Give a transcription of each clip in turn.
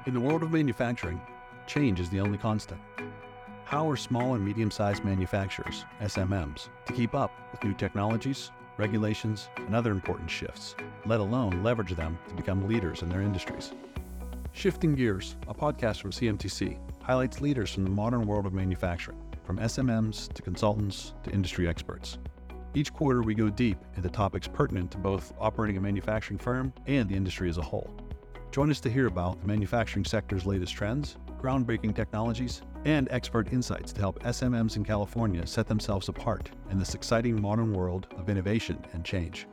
In the world of manufacturing, change is the only constant. How are small and medium-sized manufacturers, SMMs, to keep up with new technologies, regulations, and other important shifts, let alone leverage them to become leaders in their industries? Shifting Gears, a podcast from CMTC, highlights leaders from the modern world of manufacturing, from SMMs to consultants to industry experts. Each quarter, we go deep into topics pertinent to both operating a manufacturing firm and the industry as a whole. Join us to hear about the manufacturing sector's latest trends, groundbreaking technologies, and expert insights to help SMMs in California set themselves apart in this exciting modern world of innovation and change.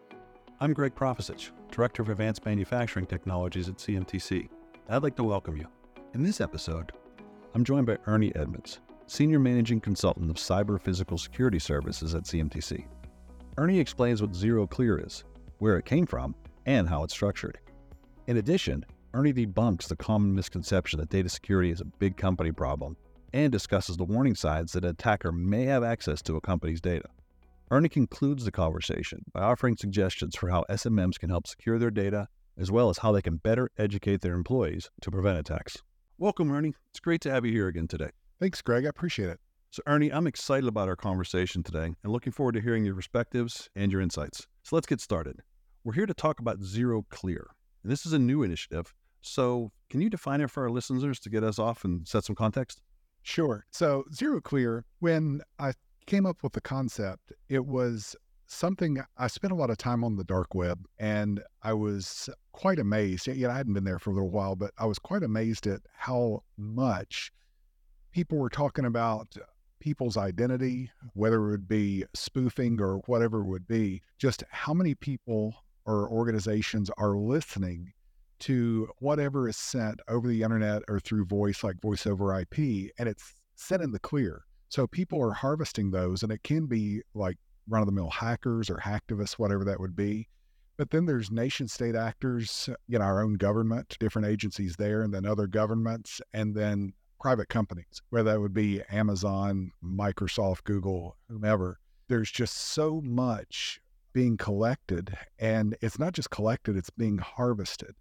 I'm Greg Profisich, Director of Advanced Manufacturing Technologies at CMTC. I'd like to welcome you. In this episode, I'm joined by Ernie Edmonds, Senior Managing Consultant of Cyber Physical Security Services at CMTC. Ernie explains what Zero Clear is, where it came from, and how it's structured. In addition, Ernie debunks the common misconception that data security is a big company problem and discusses the warning signs that an attacker may have access to a company's data. Ernie concludes the conversation by offering suggestions for how SMMs can help secure their data, as well as how they can better educate their employees to prevent attacks. Welcome, Ernie. It's great to have you here again today. Thanks, Greg. I appreciate it. So, Ernie, I'm excited about our conversation today and looking forward to hearing your perspectives and your insights. So let's get started. We're here to talk about Zero Clear. And this is a new initiative. So can you define it for our listeners to get us off and set some context? Sure. So Zero Clear, when I came up with the concept, it was something I spent a lot of time on the dark web, and I was quite amazed. I hadn't been there for a little while, but I was quite amazed at how much people were talking about people's identity, whether it would be spoofing or whatever it would be, just how many people or organizations are listening to whatever is sent over the internet or through voice, like voice over IP, and it's sent in the clear. So people are harvesting those, and it can be like run-of-the-mill hackers or hacktivists, whatever that would be. But then there's nation-state actors, our own government, different agencies there, and then other governments, and then private companies, whether that would be Amazon, Microsoft, Google, whomever. There's just so much being collected, and it's not just collected, it's being harvested.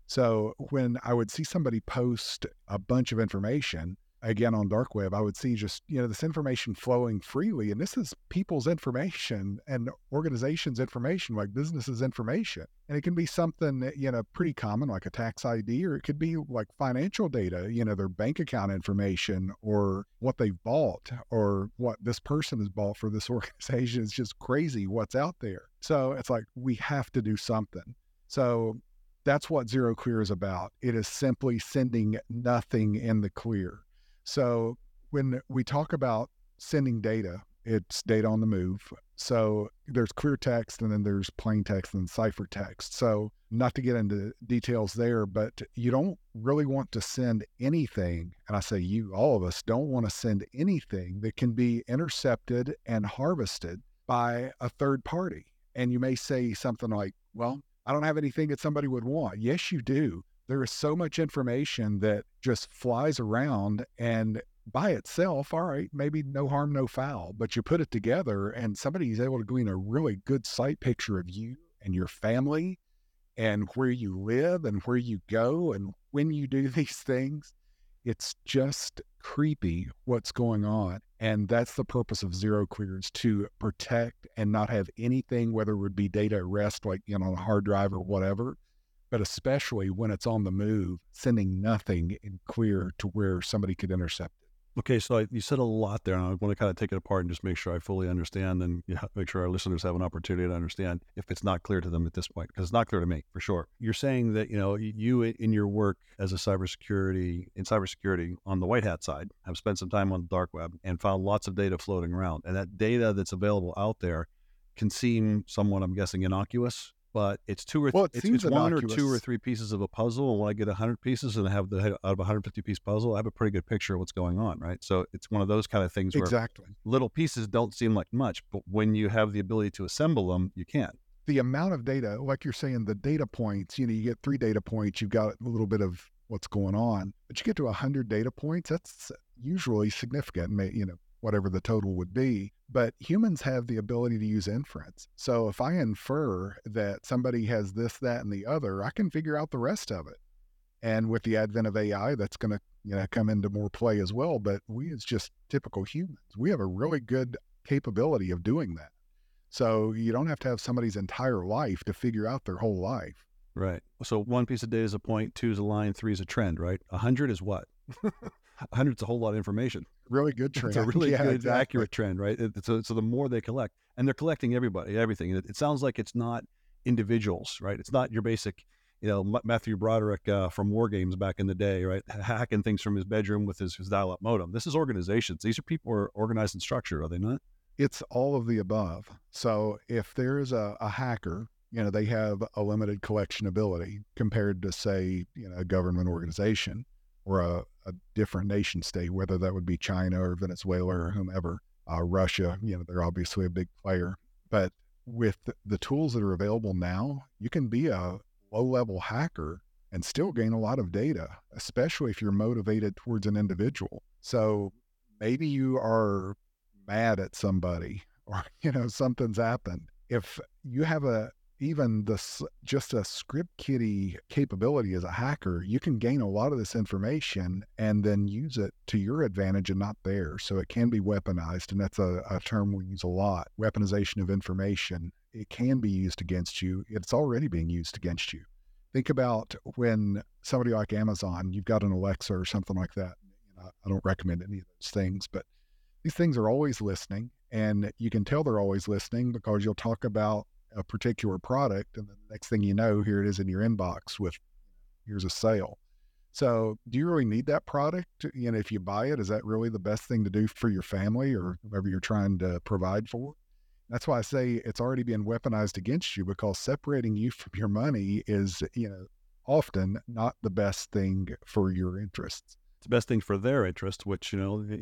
So when I would see somebody post a bunch of information, again on dark web, I would see just, this information flowing freely. And this is people's information and organizations' information, like businesses' information. And it can be something, pretty common, like a tax ID, or it could be like financial data, their bank account information, or what they've bought, or what this person has bought for this organization. It's just crazy what's out there. So it's like, we have to do something. So that's what Zero Clear is about. It is simply sending nothing in the clear. So when we talk about sending data, it's data on the move. So there's clear text, and then there's plain text and ciphertext. So not to get into details there, but you don't really want to send anything. And I say you, all of us don't want to send anything that can be intercepted and harvested by a third party. And you may say something like, well, I don't have anything that somebody would want. Yes, you do. There is so much information that just flies around, and by itself, all right, maybe no harm, no foul, but you put it together and somebody is able to glean a really good sight picture of you and your family and where you live and where you go and when you do these things. It's just creepy what's going on. And that's the purpose of Zero Clear, is to protect and not have anything, whether it would be data at rest, like, on a hard drive or whatever, but especially when it's on the move, sending nothing in clear to where somebody could intercept it. Okay, so you said a lot there, and I want to kind of take it apart and just make sure I fully understand, and make sure our listeners have an opportunity to understand if it's not clear to them at this point, because it's not clear to me, for sure. You're saying that, you in your work as a cybersecurity on the white hat side have spent some time on the dark web and found lots of data floating around, and that data that's available out there can seem somewhat, I'm guessing, innocuous. But it's it's one or two or three pieces of a puzzle. And when I get 100 pieces and I have out of a 150-piece puzzle, I have a pretty good picture of what's going on, right? So it's one of those kind of things where little pieces don't seem like much, but when you have the ability to assemble them, you can. The amount of data, like you're saying, the data points, you get 3 data points, you've got a little bit of what's going on, but you get to 100 data points, that's usually significant, whatever the total would be. But humans have the ability to use inference. So if I infer that somebody has this, that, and the other, I can figure out the rest of it. And with the advent of AI, that's going to, come into more play as well. But we, as just typical humans, we have a really good capability of doing that. So you don't have to have somebody's entire life to figure out their whole life. Right. So one piece of data is a point, 2 is a line, 3 is a trend, right? 100 is what? 100 is a whole lot of information. Really good trend. It's a really good, exactly. accurate trend, right? So the more they collect, and they're collecting everything. It sounds like it's not individuals, right? It's not your basic, Matthew Broderick from War Games back in the day, right? Hacking things from his bedroom with his dial-up modem. This is organizations. These are people who are organized in structure, are they not? It's all of the above. So if there's a hacker, they have a limited collection ability compared to, say, a government organization or a different nation state, whether that would be China or Venezuela or whomever, Russia, they're obviously a big player. But with the tools that are available now, you can be a low-level hacker and still gain a lot of data, especially if you're motivated towards an individual. So maybe you are mad at somebody or, something's happened. If you have just a script kiddie capability as a hacker, you can gain a lot of this information and then use it to your advantage and not theirs. So it can be weaponized. And that's a term we use a lot. Weaponization of information. It can be used against you. It's already being used against you. Think about when somebody like Amazon, you've got an Alexa or something like that. I don't recommend any of those things, but these things are always listening, and you can tell they're always listening because you'll talk about a particular product, and then the next thing you know, here it is in your inbox with, here's a sale. So do you really need that product? If you buy it, is that really the best thing to do for your family or whoever you're trying to provide for? That's why I say it's already being weaponized against you, because separating you from your money is, often not the best thing for your interests. It's the best thing for their interest, which, in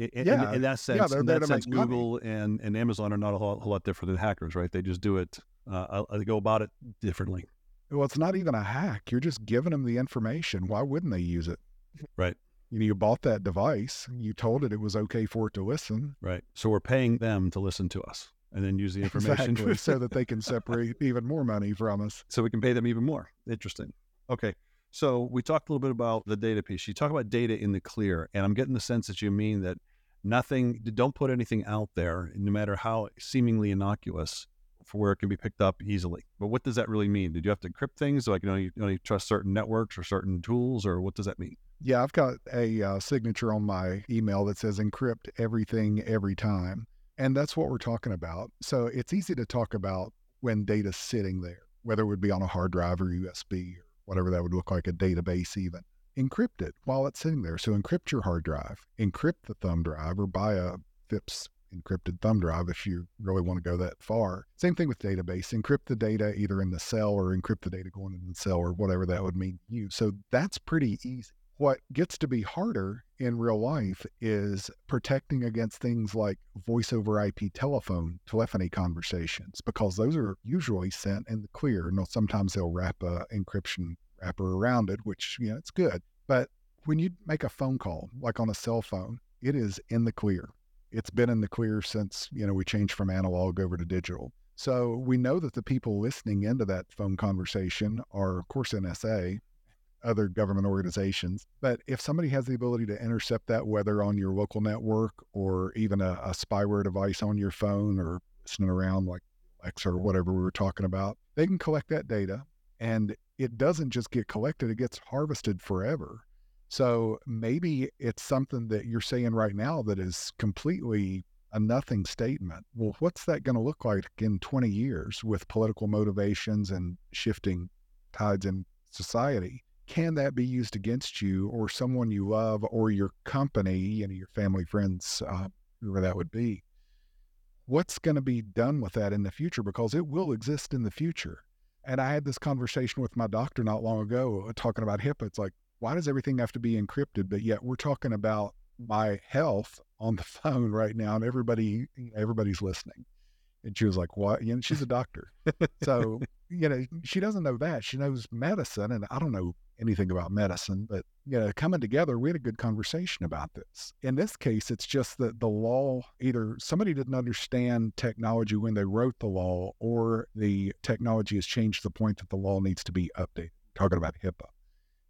that sense, Google and Amazon are not a whole lot different than hackers, right? They just do it, they go about it differently. Well, it's not even a hack. You're just giving them the information. Why wouldn't they use it? Right. You bought that device. You told it was okay for it to listen. Right. So we're paying them to listen to us and then use the information. Exactly, so that they can separate even more money from us. So we can pay them even more. Interesting. Okay. So we talked a little bit about the data piece. You talk about data in the clear, and I'm getting the sense that you mean that don't put anything out there, no matter how seemingly innocuous, for where it can be picked up easily. But what does that really mean? Did you have to encrypt things? Like, you only trust certain networks or certain tools, or what does that mean? Yeah, I've got a signature on my email that says encrypt everything every time. And that's what we're talking about. So it's easy to talk about when data's sitting there, whether it would be on a hard drive or USB or whatever that would look like, a database even. Encrypt it while it's sitting there. So encrypt your hard drive, encrypt the thumb drive, or buy a FIPS encrypted thumb drive if you really want to go that far. Same thing with database. Encrypt the data either in the cell or encrypt the data going into the cell, or whatever that would mean to you. So that's pretty easy. What gets to be harder in real life is protecting against things like voice over IP telephony conversations, because those are usually sent in the clear. And sometimes they'll wrap a encryption wrapper around it, which, it's good. But when you make a phone call, like on a cell phone, it is in the clear. It's been in the clear since, we changed from analog over to digital. So we know that the people listening into that phone conversation are, of course, NSA, other government organizations. But if somebody has the ability to intercept that, whether on your local network or even a spyware device on your phone or listening around like Alexa or whatever we were talking about, they can collect that data, and it doesn't just get collected, it gets harvested forever. So maybe it's something that you're saying right now that is completely a nothing statement. Well, what's that going to look like in 20 years with political motivations and shifting tides in society? Can that be used against you or someone you love or your company, your family, friends, whoever that would be? What's going to be done with that in the future? Because it will exist in the future. And I had this conversation with my doctor not long ago talking about HIPAA. It's like, why does everything have to be encrypted? But yet we're talking about my health on the phone right now, and everybody's listening. And she was like, what? She's a doctor. So, she doesn't know that. She knows medicine, and I don't know anything about medicine, but, coming together, we had a good conversation about this. In this case, it's just that the law, either somebody didn't understand technology when they wrote the law, or the technology has changed to the point that the law needs to be updated. We're talking about HIPAA. But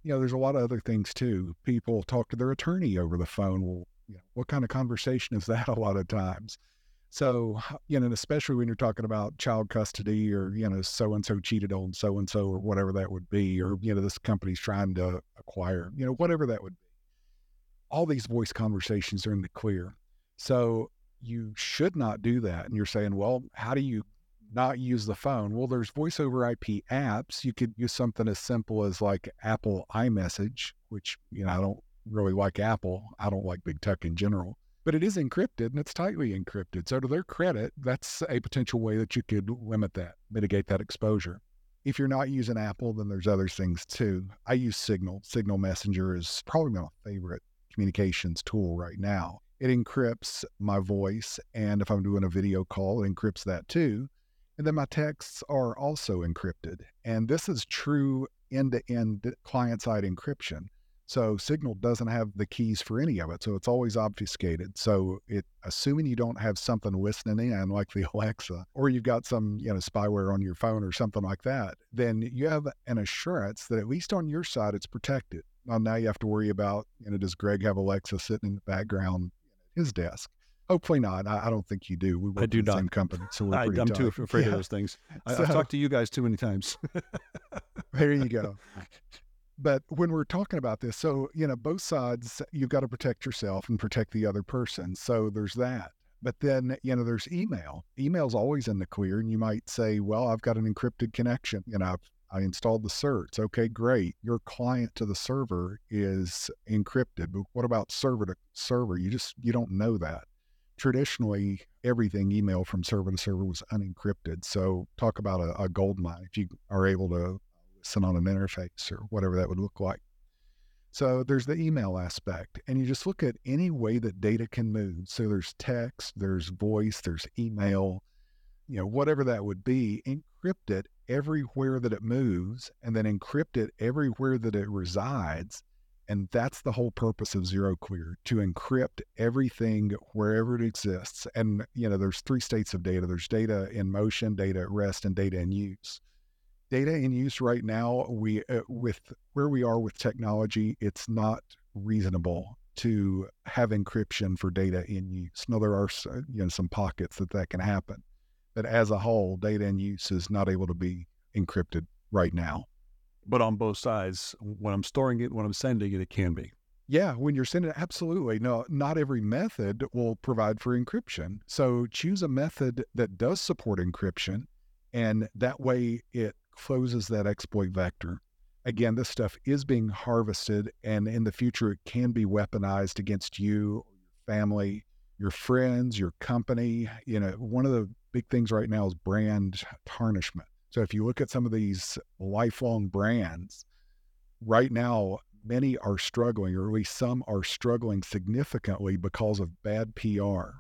there's a lot of other things too. People talk to their attorney over the phone. Well, what kind of conversation is that a lot of times? So, and especially when you're talking about child custody or, so-and-so cheated on so-and-so or whatever that would be, or, this company's trying to acquire, whatever that would be. All these voice conversations are in the clear. So you should not do that. And you're saying, well, how do you not use the phone? Well, there's voice over IP apps. You could use something as simple as like Apple iMessage, which, I don't really like Apple. I don't like big tech in general, but it is encrypted and it's tightly encrypted. So to their credit, that's a potential way that you could mitigate that exposure. If you're not using Apple, then there's other things too. I use Signal. Signal Messenger is probably my favorite communications tool right now. It encrypts my voice, and if I'm doing a video call, it encrypts that too. And then my texts are also encrypted. And this is true end-to-end client-side encryption. So Signal doesn't have the keys for any of it. So it's always obfuscated. So assuming you don't have something listening in like the Alexa, or you've got some, spyware on your phone or something like that, then you have an assurance that at least on your side, it's protected. Now you have to worry about, does Greg have Alexa sitting in the background at his desk? Hopefully not. I don't think you do. We work in the same company, so we're pretty I'm tight. too afraid of those things. I've talked to you guys too many times. There you go. But when we're talking about this, so, both sides, you've got to protect yourself and protect the other person. So there's that. But then, there's email. Email's always in the clear. And you might say, well, I've got an encrypted connection. I installed the certs. Okay, great. Your client to the server is encrypted. But what about server to server? You don't know that. Traditionally, everything email from server to server was unencrypted. So talk about a gold mine if you are able to listen on an interface or whatever that would look like. So there's the email aspect, and you just look at any way that data can move. So there's text, there's voice, there's email, whatever that would be, encrypt it everywhere that it moves, and then encrypt it everywhere that it resides. And that's the whole purpose of Zero Clear, to encrypt everything wherever it exists. And, there's three states of data. There's data in motion, data at rest, and data in use. Data in use right now, with where we are with technology, it's not reasonable to have encryption for data in use. Now, there are some pockets that can happen. But as a whole, data in use is not able to be encrypted right now. But on both sides, when I'm storing it, when I'm sending it, it can be. Yeah, when you're sending it, absolutely. No, not every method will provide for encryption. So choose a method that does support encryption, and that way it closes that exploit vector. Again, this stuff is being harvested, and in the future, it can be weaponized against you, your family, your friends, your company. One of the big things right now is brand tarnishment. So if you look at some of these lifelong brands, right now, many are struggling, or at least some are struggling significantly because of bad PR.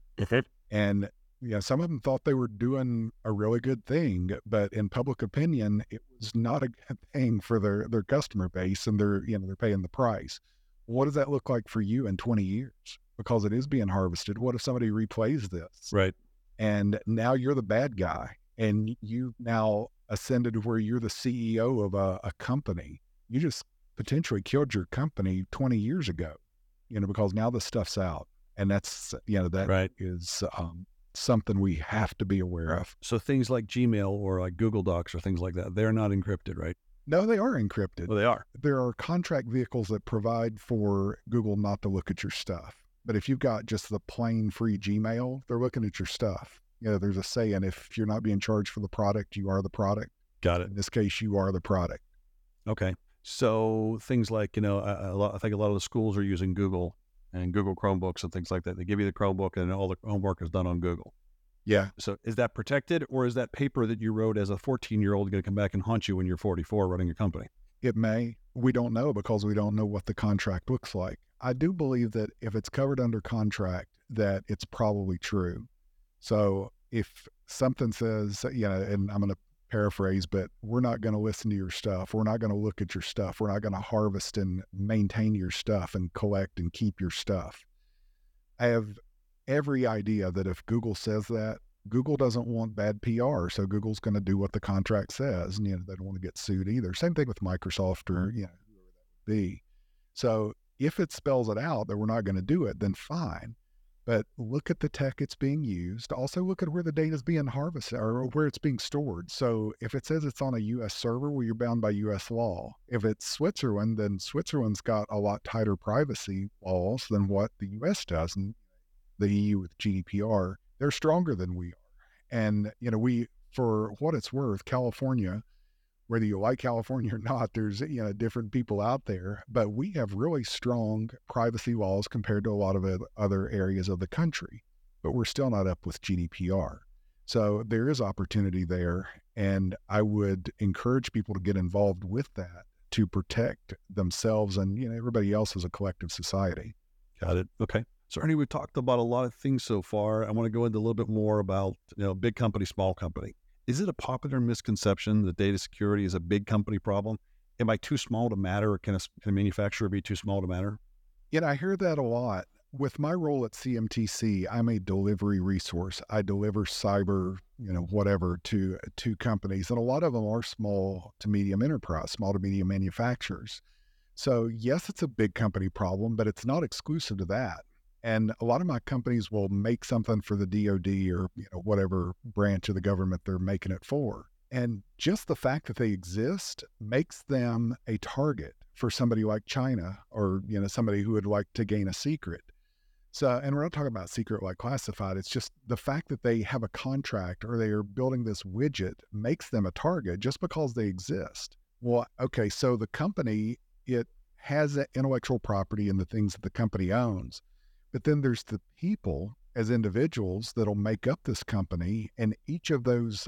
And some of them thought they were doing a really good thing, but in public opinion, it was not a good thing for their customer base, and they're paying the price. What does that look like for you in 20 years? Because it is being harvested. What if somebody replays this? Right. And now you're the bad guy, and you now ascended to where you're the CEO of a company. You just potentially killed your company 20 years ago, because now the stuff's out. And that's, that right. is something we have to be aware of. So things like Gmail or like Google Docs or things like that, they're not encrypted, right? No, they are encrypted. Well, they are. There are contract vehicles that provide for Google not to look at your stuff. But if you've got just the plain free Gmail, they're looking at your stuff. There's a saying, if you're not being charged for the product, you are the product. Got it. In this case, you are the product. Okay. So things like, I think a lot of the schools are using Google and Google Chromebooks and things like that. They give you the Chromebook and all the homework is done on Google. Yeah. So is that protected, or is that paper that you wrote as a 14-year-old going to come back and haunt you when you're 44 running a company? It may. We don't know, because we don't know what the contract looks like. I do believe that if it's covered under contract, that it's probably true. So if something says, and I'm going to paraphrase, but we're not going to listen to your stuff. We're not going to look at your stuff. We're not going to harvest and maintain your stuff and collect and keep your stuff. I have every idea that if Google says that, Google doesn't want bad PR. So Google's going to do what the contract says. And, they don't want to get sued either. Same thing with Microsoft or, be. So if it spells it out that we're not going to do it, then fine. But look at the tech it's being used. Also look at where the data is being harvested or where it's being stored. So if it says it's on a US server, well, you're bound by US law. If it's Switzerland, then Switzerland's got a lot tighter privacy laws than what the US does. And the EU with GDPR, they're stronger than we are. And, for what it's worth, California, whether you like California or not, there's, different people out there, but we have really strong privacy laws compared to a lot of other areas of the country, but we're still not up with GDPR. So there is opportunity there. And I would encourage people to get involved with that to protect themselves and, everybody else as a collective society. Got it. Okay. So Ernie, we've talked about a lot of things so far. I want to go into a little bit more about, big company, small company. Is it a popular misconception that data security is a big company problem? Am I too small to matter, or can a manufacturer be too small to matter? I hear that a lot. With my role at CMTC, I'm a delivery resource. I deliver cyber, whatever to companies, and a lot of them are small to medium enterprise, small to medium manufacturers. So yes, it's a big company problem, but it's not exclusive to that. And a lot of my companies will make something for the DoD or whatever branch of the government they're making it for. And just the fact that they exist makes them a target for somebody like China or somebody who would like to gain a secret. So, and we're not talking about secret like classified. It's just the fact that they have a contract or they are building this widget makes them a target just because they exist. Well, okay, so the company, it has that intellectual property and the things that the company owns. But then there's the people as individuals that'll make up this company, and each of those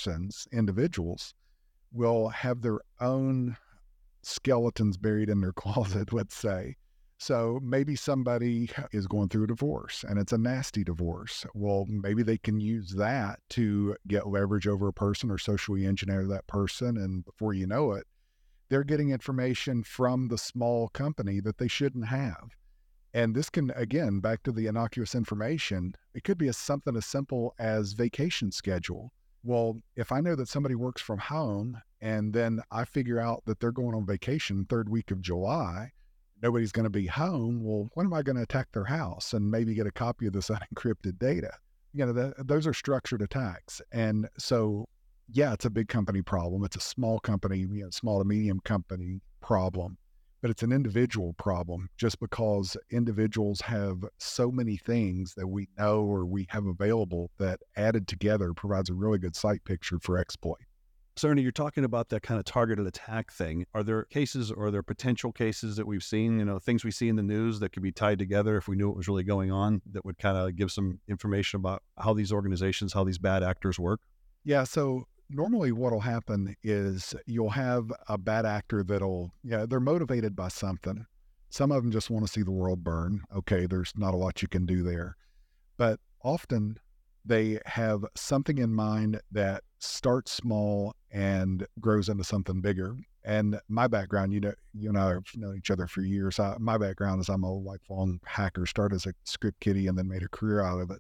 individuals, will have their own skeletons buried in their closet, let's say. So maybe somebody is going through a divorce and it's a nasty divorce. Well, maybe they can use that to get leverage over a person or socially engineer that person. And before you know it, they're getting information from the small company that they shouldn't have. And this can, again, back to the innocuous information, it could be something as simple as vacation schedule. Well, if I know that somebody works from home and then I figure out that they're going on vacation third week of July, nobody's going to be home. Well, when am I going to attack their house and maybe get a copy of this unencrypted data? Those are structured attacks. And so, yeah, it's a big company problem. It's a small company, small to medium company problem. But it's an individual problem just because individuals have so many things that we know or we have available that added together provides a really good sight picture for exploit. So Ernie, you're talking about that kind of targeted attack thing. Are there cases or are there potential cases that we've seen, things we see in the news that could be tied together if we knew what was really going on that would kind of give some information about how these organizations, how these bad actors work? Yeah. So normally what'll happen is you'll have a bad actor they're motivated by something. Some of them just want to see the world burn. Okay, there's not a lot you can do there. But often they have something in mind that starts small and grows into something bigger. And my background, you and I have known each other for years. My background is I'm a lifelong hacker, started as a script kiddie and then made a career out of it.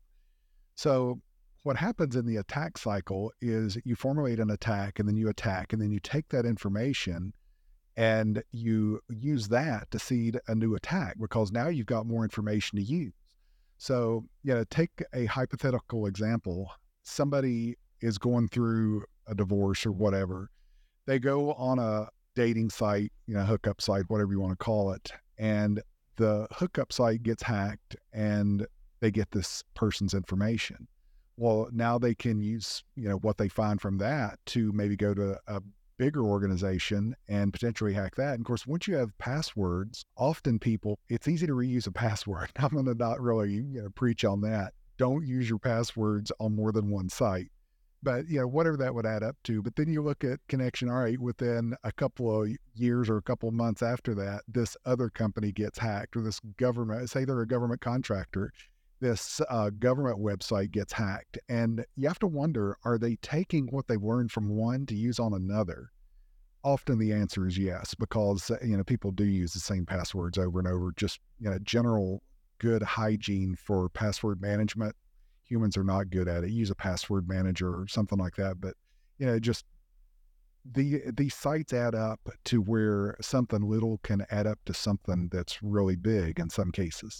So what happens in the attack cycle is you formulate an attack and then you attack and then you take that information and you use that to seed a new attack because now you've got more information to use. So, take a hypothetical example. Somebody is going through a divorce or whatever. They go on a dating site, hookup site, whatever you want to call it. And the hookup site gets hacked and they get this person's information. Well, now they can use, what they find from that to maybe go to a bigger organization and potentially hack that. And of course, once you have passwords, often it's easy to reuse a password. I'm going to not really, preach on that. Don't use your passwords on more than one site. But, whatever that would add up to. But then you look at connection, all right, within a couple of years or a couple of months after that, this other company gets hacked or this government, say they're a government contractor, this government website gets hacked. And you have to wonder, are they taking what they've learned from one to use on another? Often the answer is yes, because, people do use the same passwords over and over. Just, general good hygiene for password management. Humans are not good at it. Use a password manager or something like that. But, just these sites add up to where something little can add up to something that's really big in some cases.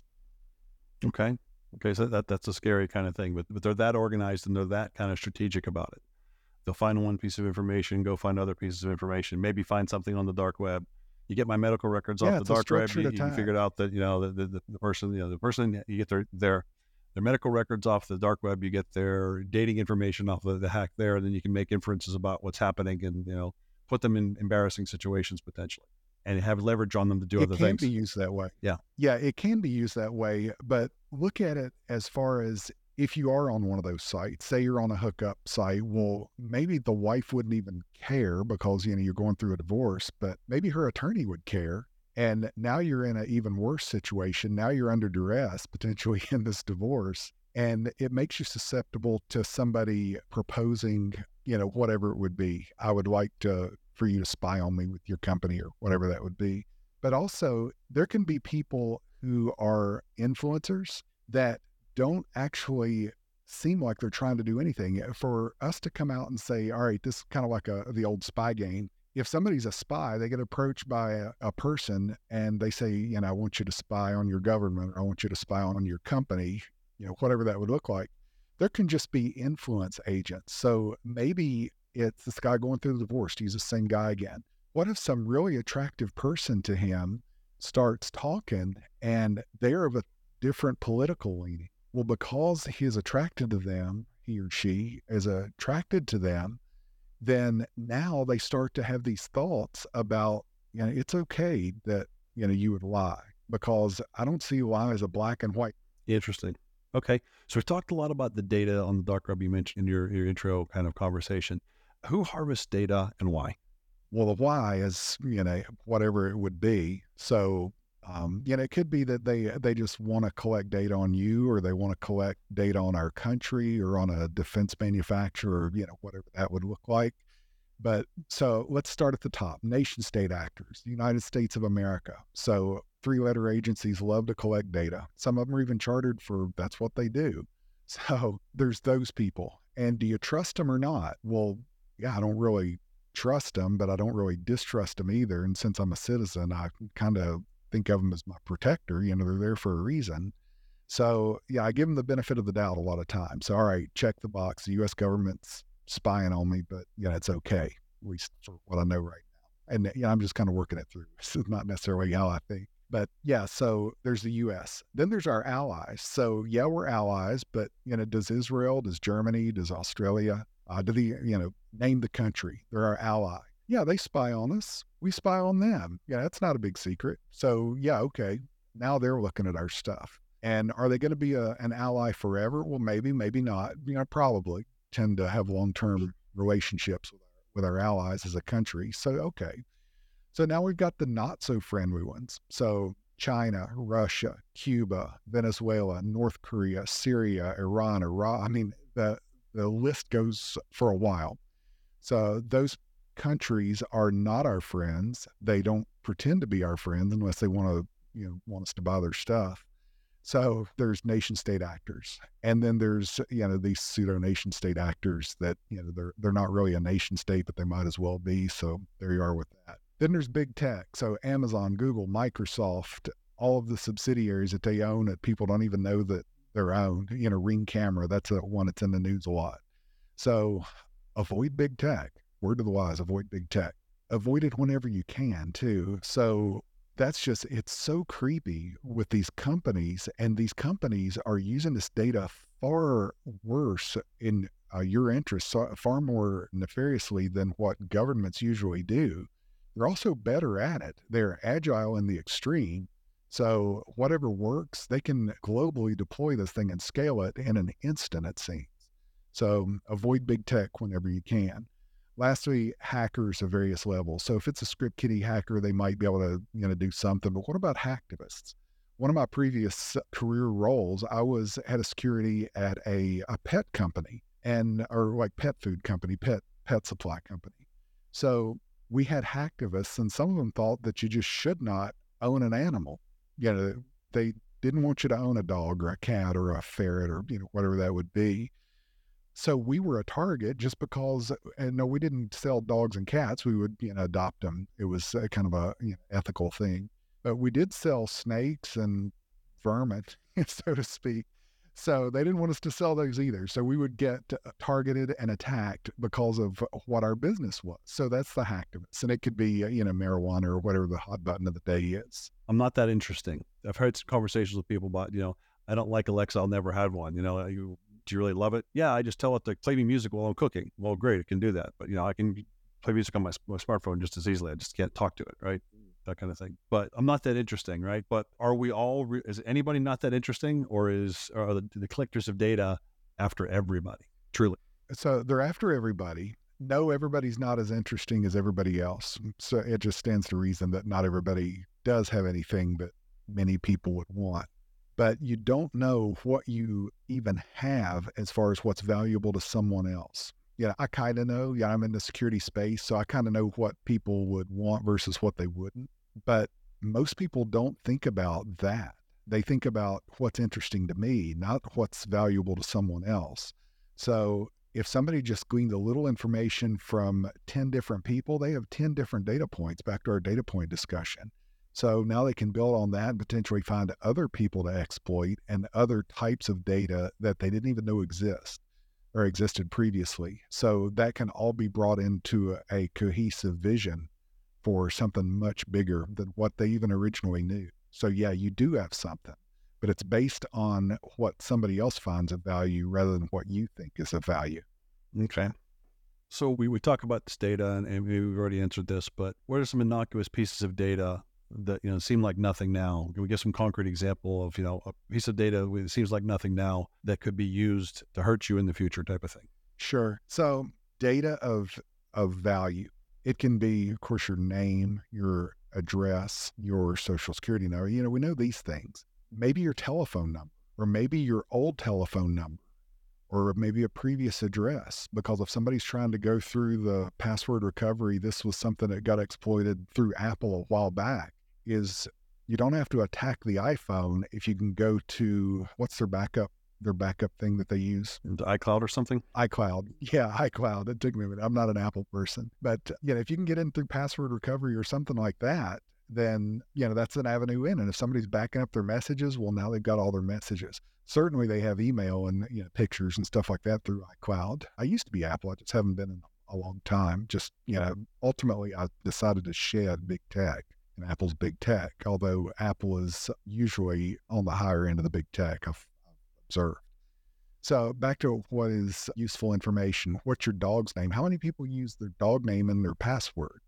Okay. Okay. So that's a scary kind of thing, but they're that organized and they're that kind of strategic about it. They'll find one piece of information, go find other pieces of information, maybe find something on the dark web. You get my medical records off Yeah, the it's a dark web. structured You attack. figured out that, the person, you get their medical records off the dark web. You get their dating information off the hack there. And then you can make inferences about what's happening and, put them in embarrassing situations potentially and have leverage on them to do It other can be things. used that way. Yeah. Yeah, it can be used that way, but look at it as far as if you are on one of those sites, say you're on a hookup site, well, maybe the wife wouldn't even care because, you're going through a divorce, but maybe her attorney would care. And now you're in an even worse situation. Now you're under duress, potentially in this divorce. And it makes you susceptible to somebody proposing, whatever it would be. I would like for you to spy on me with your company or whatever that would be. But also, there can be people who are influencers that don't actually seem like they're trying to do anything. For us to come out and say, all right, this is kind of like the old spy game. If somebody's a spy, they get approached by a person and they say, I want you to spy on your government, or I want you to spy on your company, whatever that would look like. There can just be influence agents. So maybe it's this guy going through the divorce, to use the same guy again. What if some really attractive person to him starts talking and they're of a different political leaning? Well, because he is attracted to them, he or she is attracted to them, then now they start to have these thoughts about, it's okay that, you would lie, because I don't see lie as a black and white. Interesting. Okay. So we talked a lot about the data on the dark web you mentioned in your intro kind of conversation. Who harvests data and why? Well, the why is, whatever it would be. So, it could be that they just want to collect data on you, or they want to collect data on our country or on a defense manufacturer, whatever that would look like. But so let's start at the top. Nation state actors, the United States of America. So 3-letter agencies love to collect data. Some of them are even chartered for that's what they do. So there's those people. And do you trust them or not? Well, yeah, I don't really trust them, but I don't really distrust them either. And since I'm a citizen, I kind of think of them as my protector. They're there for a reason. So yeah, I give them the benefit of the doubt a lot of times. So, all right, check the box. The U.S. government's spying on me, but it's okay, at least for what I know right now. And I'm just kind of working it through. This is not necessarily how I think. But yeah, so there's the U.S. Then there's our allies. So yeah, we're allies, but does Israel, does Germany, does Australia, name the country? They're our ally. Yeah, they spy on us. We spy on them. Yeah, that's not a big secret. So yeah, okay. Now they're looking at our stuff. And are they going to be an ally forever? Well, maybe, maybe not. Probably tend to have long-term relationships with our allies as a country. So, okay. So now we've got the not so friendly ones. So China, Russia, Cuba, Venezuela, North Korea, Syria, Iran, Iraq. I mean, the list goes for a while. So those countries are not our friends. They don't pretend to be our friends unless they want us to buy their stuff. So there's nation state actors, and then there's these pseudo nation state actors that they're not really a nation state, but they might as well be. So there you are with that. Then there's big tech. So Amazon, Google, Microsoft, all of the subsidiaries that they own that people don't even know that they're owned. Ring Camera, that's one that's in the news a lot. So avoid big tech. Word to the wise, avoid big tech. Avoid it whenever you can too. So it's so creepy with these companies, and these companies are using this data far worse in your interests, far more nefariously than what governments usually do. They're also better at it. They're agile in the extreme. So whatever works, they can globally deploy this thing and scale it in an instant, it seems. So avoid big tech whenever you can. Lastly, hackers of various levels. So if it's a script kiddie hacker, they might be able to do something. But what about hacktivists? One of my previous career roles, I was head of security at a pet company or like pet food company, pet supply company. So we had hacktivists, and some of them thought that you just should not own an animal. They didn't want you to own a dog or a cat or a ferret or whatever that would be. So we were a target just because, and no, we didn't sell dogs and cats. We would, adopt them. It was kind of a ethical thing. But we did sell snakes and vermin, so to speak. So they didn't want us to sell those either. So we would get targeted and attacked because of what our business was. So that's the hacktivists. And it could be, marijuana or whatever the hot button of the day is. I'm not that interesting. I've had conversations with people about, I don't like Alexa. I'll never have one. Do you really love it? Yeah, I just tell it to play me music while I'm cooking. Well, great, it can do that. But, I can play music on my smartphone just as easily. I just can't talk to it, right? That kind of thing. But I'm not that interesting, right? But are we all, is anybody not that interesting? Or are the collectors of data after everybody, truly? So they're after everybody. No, everybody's not as interesting as everybody else. So it just stands to reason that not everybody does have anything that many people would want. But you don't know what you even have as far as what's valuable to someone else. I kind of know. I'm in the security space, so I kind of know what people would want versus what they wouldn't. But most people don't think about that. They think about what's interesting to me, not what's valuable to someone else. So if somebody just gleaned a little information from 10 different people, they have 10 different data points, back to our data point discussion. So now they can build on that and potentially find other people to exploit and other types of data that they didn't even know existed previously. So that can all be brought into a cohesive vision for something much bigger than what they even originally knew. So yeah, you do have something, but it's based on what somebody else finds of value rather than what you think is of value. Okay. So we talk about this data, and maybe we've already answered this, but what are some innocuous pieces of data that seem like nothing now? Can we get some concrete example of a piece of data that seems like nothing now that could be used to hurt you in the future, type of thing? Sure. So data of value, it can be, of course, your name, your address, your social security number. We know these things. Maybe your telephone number, or maybe your old telephone number, or maybe a previous address, because if somebody's trying to go through the password recovery, this was something that got exploited through Apple a while back, is you don't have to attack the iPhone if you can go to, what's their backup thing that they use? The iCloud or something? iCloud. Yeah, iCloud. It took me a minute. I'm not an Apple person. But, if you can get in through password recovery or something like that, then, that's an avenue in. And if somebody's backing up their messages, well, now they've got all their messages. Certainly they have email and, pictures and stuff like that through iCloud. I used to be Apple. I just haven't been in a long time. Just, ultimately I decided to shed big tech and Apple's big tech, although Apple is usually on the higher end of the big tech, I've observed. So back to what is useful information. What's your dog's name? How many people use their dog name in their password?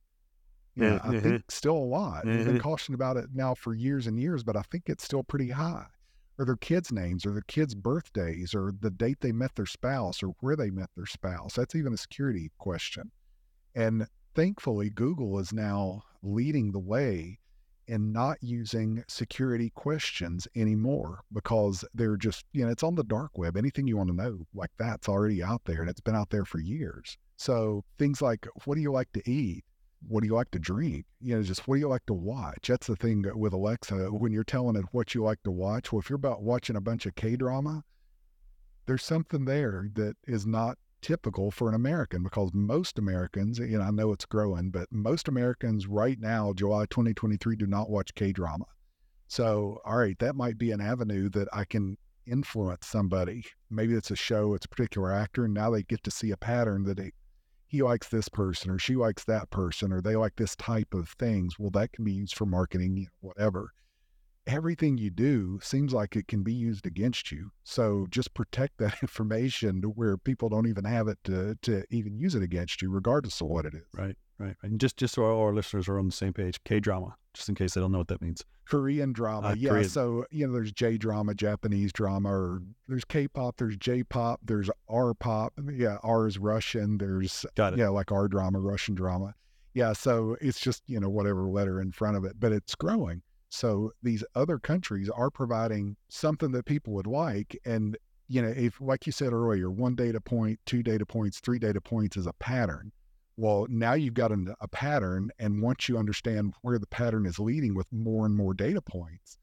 I think still a lot. We've been cautioned about it now for years and years, but I think it's still pretty high. Or their kids' names, or their kids' birthdays, or the date they met their spouse, or where they met their spouse. That's even a security question. And thankfully, Google is now leading the way in not using security questions anymore, because they're just, it's on the dark web. Anything you want to know like that's already out there, and it's been out there for years. So things like, what do you like to eat? What do you like to drink? Just what do you like to watch? That's the thing with Alexa. When you're telling it what you like to watch, well, if you're about watching a bunch of K-drama, there's something there that is not typical for an American, because most Americans, I know it's growing, but most Americans right now, July 2023, do not watch K-drama. So, all right, that might be an avenue that I can influence somebody. Maybe it's a show, it's a particular actor, and now they get to see a pattern that he likes this person, or she likes that person, or they like this type of things. Well, that can be used for marketing, whatever. Everything you do seems like it can be used against you. So just protect that information to where people don't even have it to even use it against you, regardless of what it is. Right. And just so our listeners are on the same page, K-drama, just in case they don't know what that means. Korean drama. Yeah. Korean. So, there's J-drama, Japanese drama, or there's K-pop, there's J-pop, there's R-pop. Yeah. R is Russian. There's, like R drama, Russian drama. Yeah. So it's just, whatever letter in front of it, but it's growing. So these other countries are providing something that people would like. And, if, like you said earlier, 1 data point, 2 data points, 3 data points is a pattern. Well, now you've got a pattern. And once you understand where the pattern is leading with more and more data points,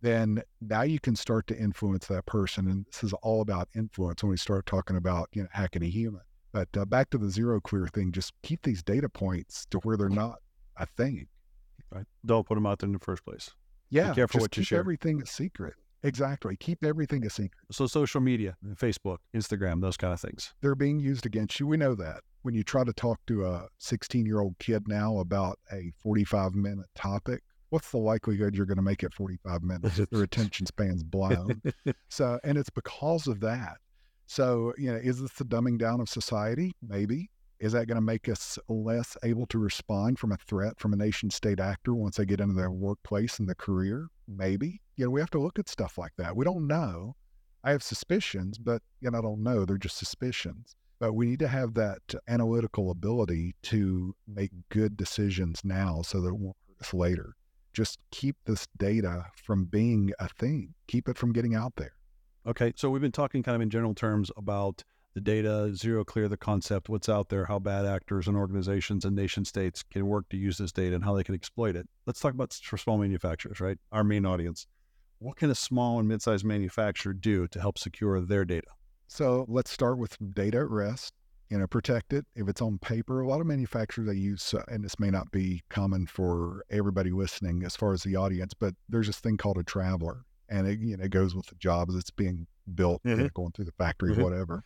then now you can start to influence that person. And this is all about influence when we start talking about, hacking a human. But back to the zero clear thing, just keep these data points to where they're not a thing. Right. Don't put them out there in the first place. Yeah. Be careful just what you keep share. everything a secret. Exactly. Keep everything a secret. So social media, Facebook, Instagram, those kind of things. They're being used against you. We know that. When you try to talk to a 16-year-old kid now about a 45-minute topic, what's the likelihood you're going to make it 45 minutes? Their attention span's blown. So, and it's because of that. So, is this the dumbing down of society? Maybe. Is that going to make us less able to respond from a threat from a nation state actor once they get into their workplace and the career? Maybe. We have to look at stuff like that. We don't know. I have suspicions, but I don't know. They're just suspicions. But we need to have that analytical ability to make good decisions now so that it won't hurt us later. Just keep this data from being a thing. Keep it from getting out there. Okay. So we've been talking kind of in general terms about the data, zero clear, the concept, what's out there, how bad actors and organizations and nation states can work to use this data and how they can exploit it. Let's talk about for small manufacturers, right? Our main audience. What can a small and mid-sized manufacturer do to help secure their data? So let's start with data at rest, protect it. If it's on paper, a lot of manufacturers they use, and this may not be common for everybody listening as far as the audience, but there's this thing called a traveler, and it goes with the job as it's being built, going through the factory, whatever.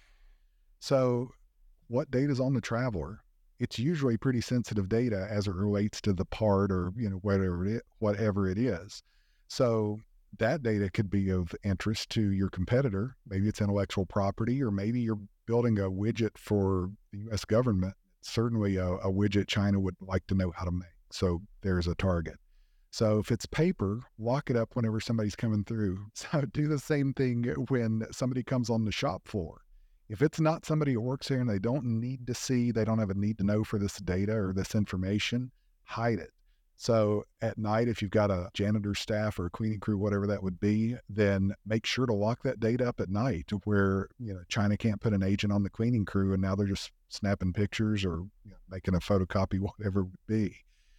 So what data is on the traveler? It's usually pretty sensitive data as it relates to the part or, whatever it is. So that data could be of interest to your competitor. Maybe it's intellectual property, or maybe you're building a widget for the U.S. government. Certainly a widget China would like to know how to make. So there's a target. So if it's paper, lock it up whenever somebody's coming through. So do the same thing when somebody comes on the shop floor. If it's not somebody who works here and they don't need to see, they don't have a need to know for this data or this information, hide it. So at night, if you've got a janitor staff or a cleaning crew, whatever that would be, then make sure to lock that data up at night to where, China can't put an agent on the cleaning crew and now they're just snapping pictures or making a photocopy, whatever it would be.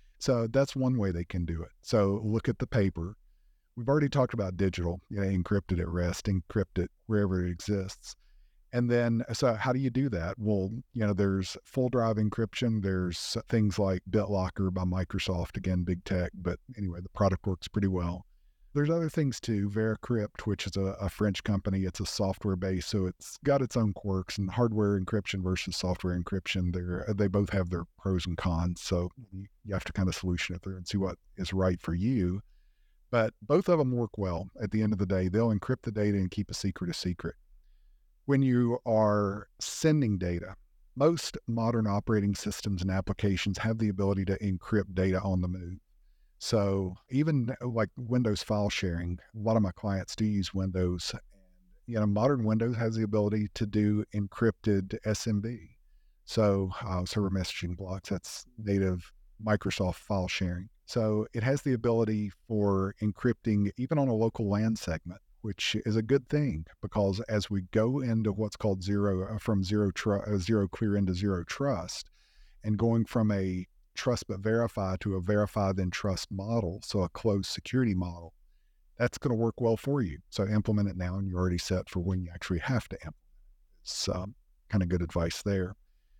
So that's one way they can do it. So look at the paper. We've already talked about digital, encrypt it at rest, encrypt it wherever it exists. And then, so how do you do that? Well, there's full drive encryption. There's things like BitLocker by Microsoft, again, big tech, but anyway, the product works pretty well. There's other things too, Veracrypt, which is a French company. It's a software base, so it's got its own quirks, and hardware encryption versus software encryption, they both have their pros and cons. So you have to kind of solution it through and see what is right for you. But both of them work well. At the end of the day, they'll encrypt the data and keep a secret. When you are sending data, most modern operating systems and applications have the ability to encrypt data on the move. So even like Windows file sharing, a lot of my clients do use Windows. And, modern Windows has the ability to do encrypted SMB. So server messaging blocks, that's native Microsoft file sharing. So it has the ability for encrypting even on a local LAN segment, which is a good thing because as we go into what's called zero clear into zero trust, and going from a trust but verify to a verify then trust model, so a closed security model, that's going to work well for you. So implement it now, and you're already set for when you actually have to implement it. It's kind of good advice there.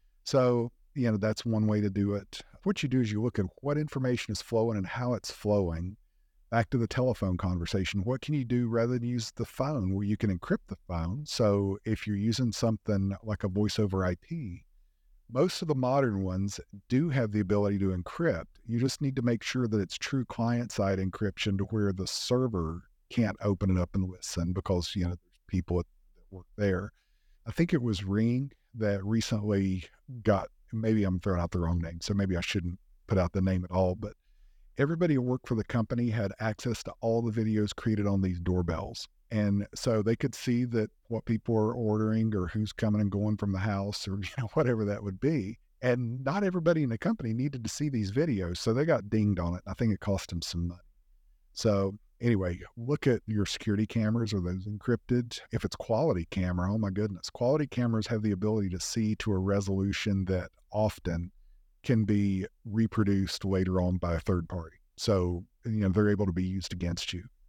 So that's one way to do it. What you do is you look at what information is flowing and how it's flowing. Back to the telephone conversation, what can you do rather than use the phone where you can encrypt the phone? So if you're using something like a voice over IP, most of the modern ones do have the ability to encrypt. You just need to make sure that it's true client-side encryption to where the server can't open it up and listen because, there's people that work there. I think it was Ring that recently maybe I'm throwing out the wrong name, so maybe I shouldn't put out the name at all, but everybody who worked for the company had access to all the videos created on these doorbells. And so they could see that what people are ordering or who's coming and going from the house or, whatever that would be. And not everybody in the company needed to see these videos. So they got dinged on it. I think it cost them some money. So anyway, look at your security cameras. Are those encrypted? If it's quality camera, oh my goodness. Quality cameras have the ability to see to a resolution that often can be reproduced later on by a third party. So, they're able to be used against you.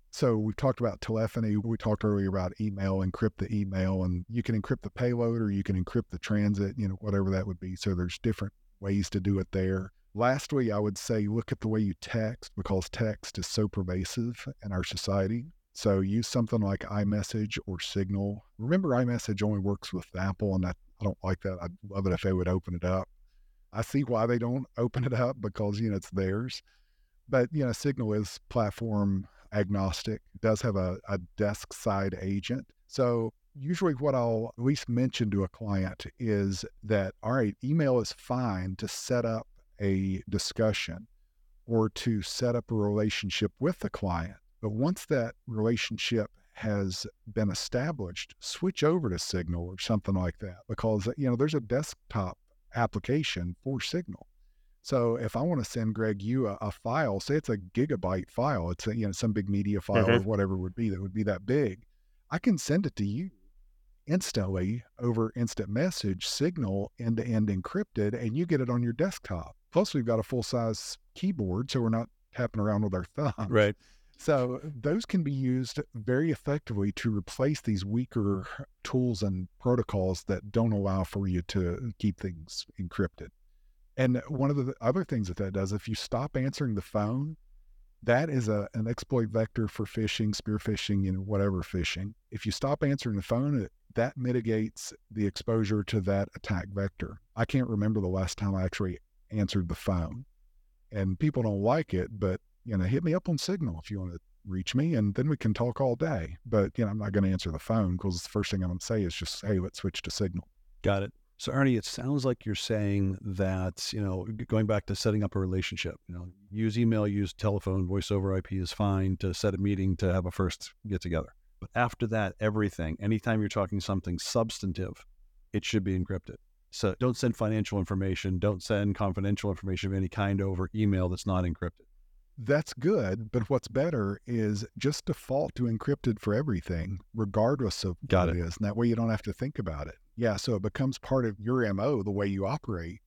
So we talked about telephony. We talked earlier about email, encrypt the email, and you can encrypt the payload or you can encrypt the transit, whatever that would be. So there's different ways to do it there. Lastly, I would say look at the way you text because text is so pervasive in our society. So use something like iMessage or Signal. Remember, iMessage only works with Apple, and I don't like that. I'd love it if they would open it up. I see why they don't open it up because, it's theirs. But, Signal is platform agnostic. It does have a desk side agent. So usually what I'll at least mention to a client is that, all right, email is fine to set up a discussion or to set up a relationship with the client. But once that relationship has been established, switch over to Signal or something like that, because, there's a desktop application for Signal. So if I want to send Greg you a file, say it's a gigabyte file, it's some big media file or whatever it would be that would be that big, I can send it to you instantly over instant message, Signal end-to-end encrypted, and you get it on your desktop. Plus we've got a full-size keyboard, so we're not tapping around with our thumbs. Right. So those can be used very effectively to replace these weaker tools and protocols that don't allow for you to keep things encrypted. And one of the other things that does, if you stop answering the phone, that is an exploit vector for phishing, spear phishing, whatever phishing. If you stop answering the phone, that mitigates the exposure to that attack vector. I can't remember the last time I actually answered the phone. And people don't like it, but, hit me up on Signal if you want to reach me, and then we can talk all day. But, I'm not going to answer the phone because the first thing I'm going to say is just, hey, let's switch to Signal. Got it. So Ernie, it sounds like you're saying that, going back to setting up a relationship, use email, use telephone, voice over IP is fine to set a meeting, to have a first get together. But after that, everything, anytime you're talking something substantive, it should be encrypted. So don't send financial information, don't send confidential information of any kind over email that's not encrypted. That's good, but what's better is just default to encrypted for everything, regardless of what it is. And that way you don't have to think about it. Yeah, so it becomes part of your MO, the way you operate.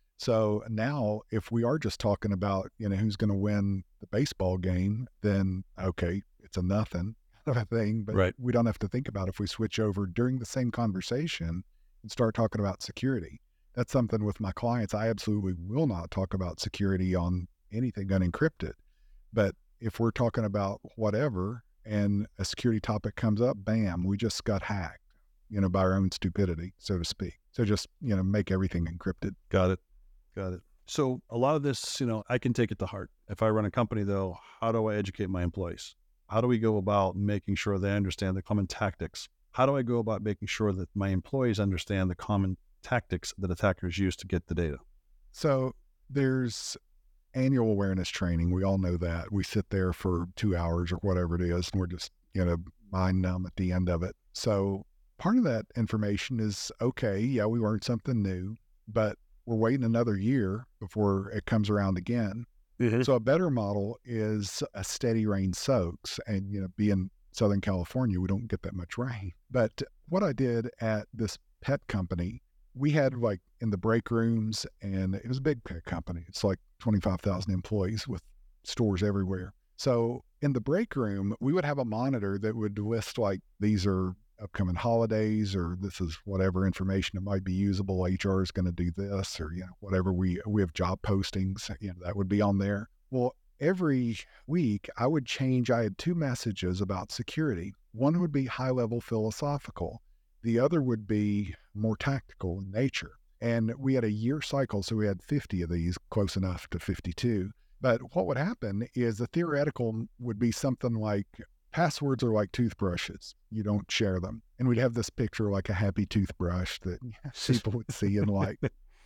So now if we are just talking about, who's going to win the baseball game, then okay, it's a nothing kind of a thing, but we don't have to think about if we switch over during the same conversation and start talking about security. That's something with my clients. I absolutely will not talk about security on anything unencrypted. But if we're talking about whatever and a security topic comes up, bam, we just got hacked, by our own stupidity, so to speak. So just, make everything encrypted. Got it. So a lot of this, I can take it to heart. If I run a company though, how do I educate my employees? How do we go about making sure they understand the common tactics? How do I go about making sure that my employees understand the common tactics that attackers use to get the data? So there's annual awareness training. We all know that. We sit there for 2 hours or whatever it is, and we're just, mind numb at the end of it. So part of that information is, okay, yeah, we learned something new, but we're waiting another year before it comes around again. So a better model is a steady rain soaks. And, being Southern California, we don't get that much rain. But what I did at this pet company, we had like in the break rooms, and it was a big pet company. It's like 25,000 employees with stores everywhere. So in the break room, we would have a monitor that would list like, these are upcoming holidays, or this is whatever information that might be usable. HR is going to do this, or, whatever we have job postings, that would be on there. Well, every week I had 2 messages about security. One would be high level philosophical. The other would be more tactical in nature. And we had a year cycle, so we had 50 of these, close enough to 52. But what would happen is the theoretical would be something like, passwords are like toothbrushes. You don't share them. And we'd have this picture like a happy toothbrush that people would see and like.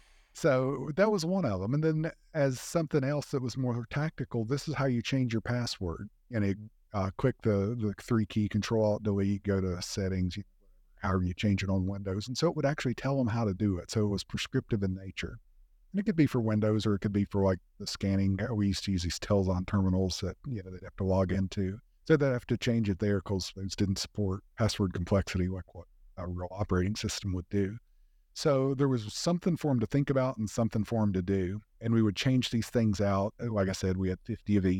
So that was one of them. And then as something else that was more tactical, this is how you change your password. And click the 3-key Control-Alt-Delete, go to settings, however you change it on Windows. And so it would actually tell them how to do it. So it was prescriptive in nature. And it could be for Windows, or it could be for like the scanning. We used to use these Telzon terminals that, they'd have to log into. So they'd have to change it there because those didn't support password complexity like what a real operating system would do. So there was something for them to think about and something for them to do. And we would change these things out. Like I said, we had 50 of each.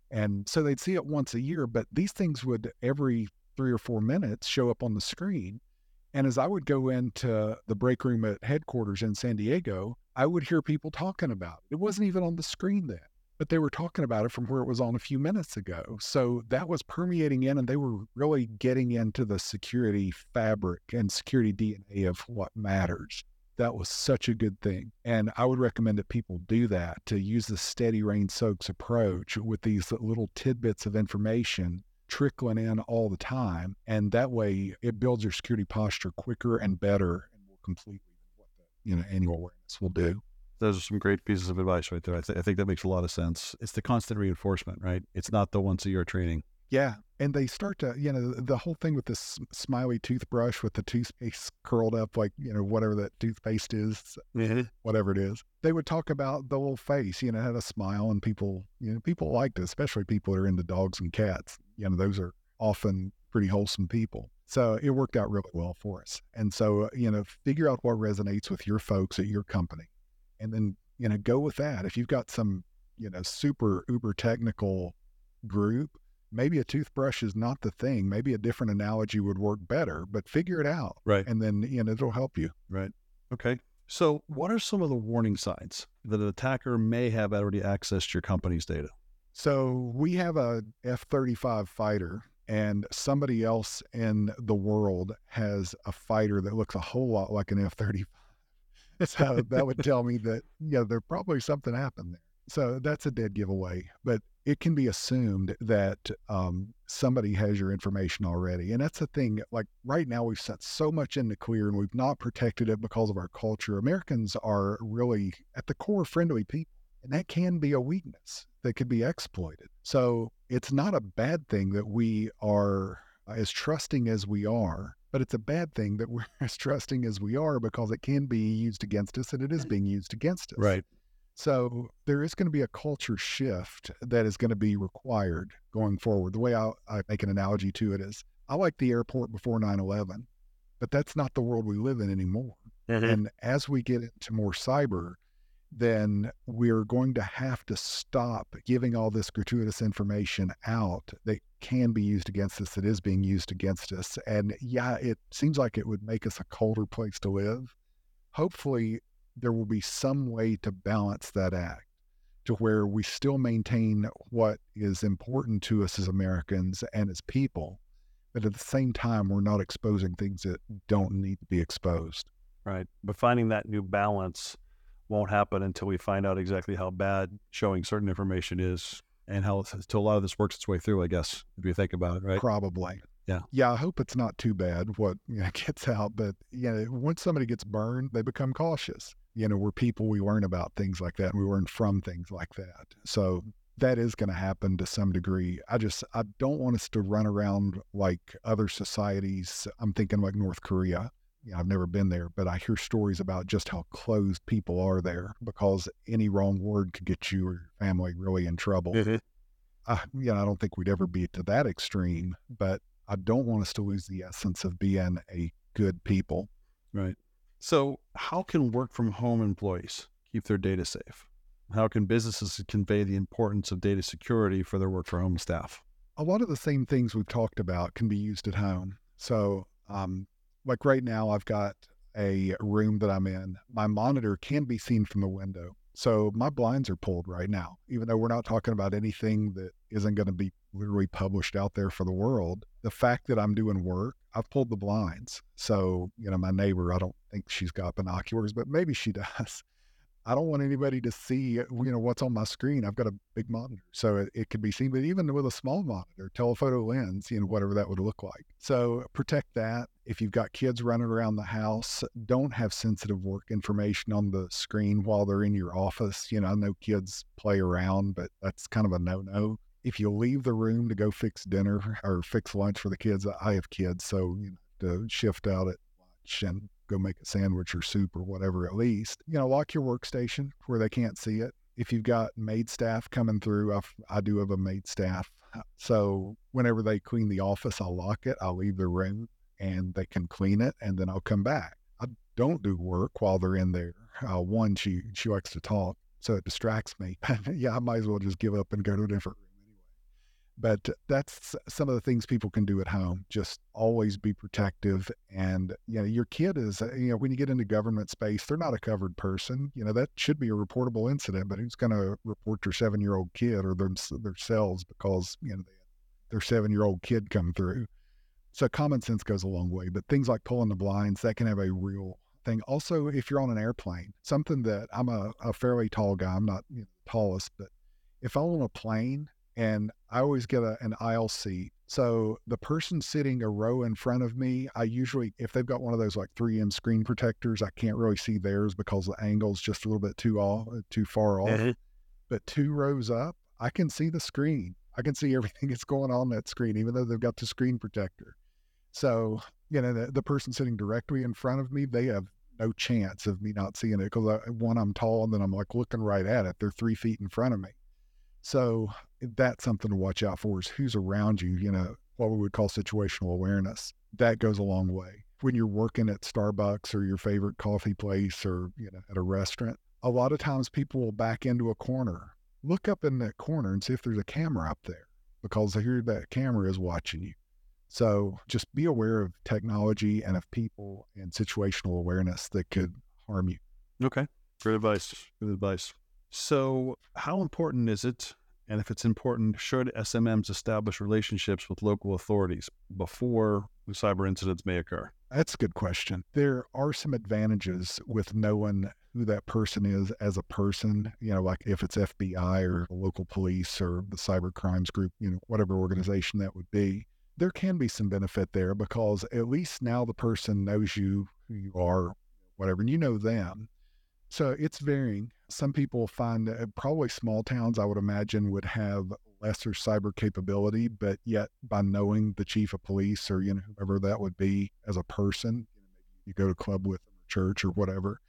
And so they'd see it once a year, but these things would every 3 or 4 minutes show up on the screen. And as I would go into the break room at headquarters in San Diego, I would hear people talking about it. It wasn't even on the screen then, but they were talking about it from where it was on a few minutes ago. So that was permeating in, and they were really getting into the security fabric and security DNA of what matters. That was such a good thing. And I would recommend that people do that, to use the steady rain soaks approach with these little tidbits of information trickling in all the time. And that way it builds your security posture quicker and better and more completely than what the annual awareness will do. Those are some great pieces of advice right there. I think that makes a lot of sense. It's the constant reinforcement, right? It's not the once a year training. Yeah. And they start to, the whole thing with this smiley toothbrush with the toothpaste curled up, like, whatever that toothpaste is, whatever it is. They would talk about the little face, had a smile, and people liked it, especially people that are into dogs and cats. Those are often pretty wholesome people. So it worked out really well for us. And so, figure out what resonates with your folks at your company, and then, go with that. If you've got some, super uber technical group, maybe a toothbrush is not the thing. Maybe a different analogy would work better, but figure it out. Right. And then, it'll help you. Right. Okay. So what are some of the warning signs that an attacker may have already accessed your company's data? So we have a F-35 fighter, and somebody else in the world has a fighter that looks a whole lot like an F-35. So that would tell me that, there probably something happened there. So that's a dead giveaway, but it can be assumed that somebody has your information already. And that's the thing, like right now we've sent so much into clear and we've not protected it because of our culture. Americans are really at the core friendly people, and that can be a weakness that could be exploited. So it's not a bad thing that we are as trusting as we are, but it's a bad thing that we're as trusting as we are because it can be used against us, and it is being used against us. Right. So there is going to be a culture shift that is going to be required going forward. The way I make an analogy to it is, I like the airport before 9/11, but that's not the world we live in anymore. And as we get into more cyber, then we're going to have to stop giving all this gratuitous information out that can be used against us, that is being used against us. And yeah, it seems like it would make us a colder place to live. Hopefully, there will be some way to balance that act to where we still maintain what is important to us as Americans and as people, but at the same time, we're not exposing things that don't need to be exposed. Right. But finding that new balance won't happen until we find out exactly how bad showing certain information is and how a lot of this works its way through, I guess, if you think about it, right? Probably. Yeah. Yeah, I hope it's not too bad what gets out, but once somebody gets burned, they become cautious. We're people, we learn about things like that, and we learn from things like that. So that is going to happen to some degree. I don't want us to run around like other societies. I'm thinking like North Korea. I've never been there, but I hear stories about just how closed people are there because any wrong word could get you or your family really in trouble. I don't think we'd ever be to that extreme, but I don't want us to lose the essence of being a good people. Right. So how can work from home employees keep their data safe? How can businesses convey the importance of data security for their work from home staff? A lot of the same things we've talked about can be used at home. So, like right now, I've got a room that I'm in. My monitor can be seen from the window. So my blinds are pulled right now, even though we're not talking about anything that isn't going to be literally published out there for the world. The fact that I'm doing work, I've pulled the blinds. So, my neighbor, I don't think she's got binoculars, but maybe she does. I don't want anybody to see, what's on my screen. I've got a big monitor, so it could be seen, but even with a small monitor, telephoto lens, whatever that would look like. So protect that. If you've got kids running around the house, don't have sensitive work information on the screen while they're in your office. I know kids play around, but that's kind of a no-no. If you leave the room to go fix dinner or fix lunch for the kids, I have kids, so to shift out at lunch and go make a sandwich or soup or whatever, at least, lock your workstation where they can't see it. If you've got maid staff coming through, I do have a maid staff. So whenever they clean the office, I'll lock it, I'll leave the room and they can clean it, and then I'll come back. I don't do work while they're in there. One, she likes to talk, so it distracts me. Yeah, I might as well just give up and go to a different room anyway. But that's some of the things people can do at home. Just always be protective. And, your kid is, when you get into government space, they're not a covered person. That should be a reportable incident, but who's going to report their 7-year-old kid or themselves because, their 7-year-old kid come through? So common sense goes a long way, but things like pulling the blinds, that can have a real thing. Also, if you're on an airplane, something that I'm a fairly tall guy, I'm not the tallest, but if I'm on a plane and I always get an aisle seat. So the person sitting a row in front of me, I usually, if they've got one of those like 3M screen protectors, I can't really see theirs because the angle's just a little bit too far off. Mm-hmm. But 2 rows up, I can see the screen. I can see everything that's going on that screen, even though they've got the screen protector. So, the person sitting directly in front of me, they have no chance of me not seeing it because one, I'm tall, and then I'm like looking right at it. They're 3 feet in front of me. So that's something to watch out for, is who's around you, what we would call situational awareness. That goes a long way. When you're working at Starbucks or your favorite coffee place or, at a restaurant, a lot of times people will back into a corner. Look up in that corner and see if there's a camera up there because I hear that camera is watching you. So just be aware of technology and of people and situational awareness that could harm you. Okay. Good advice. Good advice. So how important is it, and if it's important, should SMMs establish relationships with local authorities before the cyber incidents may occur? That's a good question. There are some advantages with knowing who that person is as a person, like if it's FBI or local police or the cyber crimes group, whatever organization that would be. There can be some benefit there because at least now the person knows you, who you are, whatever, and you know them. So it's varying. Some people find probably small towns, I would imagine, would have lesser cyber capability, but yet by knowing the chief of police or, whoever that would be as a person, maybe you go to club with them or church or whatever,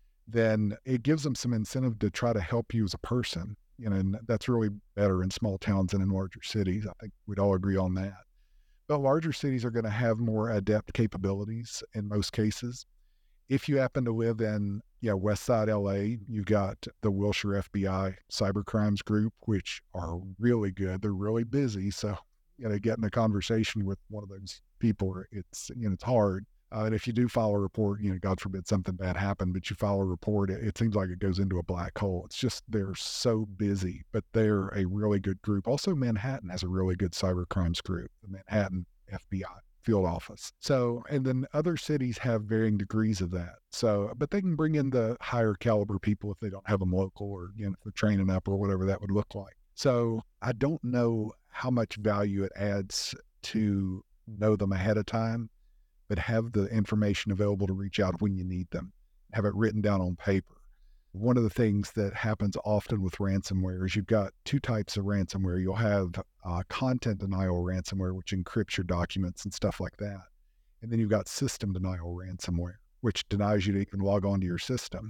then it gives them some incentive to try to help you as a person. And that's really better in small towns than in larger cities. I think we'd all agree on that. But larger cities are going to have more adept capabilities in most cases. If you happen to live in West Side LA, you've got the Wilshire FBI Cyber Crimes Group, which are really good. They're really busy. So, getting a conversation with one of those people, it's hard. And if you do file a report, God forbid something bad happened, but you file a report, it seems like it goes into a black hole. It's just, they're so busy, but they're a really good group. Also, Manhattan has a really good cyber crimes group, the Manhattan FBI field office. So, and then other cities have varying degrees of that. So, but they can bring in the higher caliber people if they don't have them local or, if they're training up or whatever that would look like. So I don't know how much value it adds to know them ahead of time, but have the information available to reach out when you need them, have it written down on paper. One of the things that happens often with ransomware is you've got 2 types of ransomware. You'll have content denial ransomware, which encrypts your documents and stuff like that. And then you've got system denial ransomware, which denies you to even log onto your system.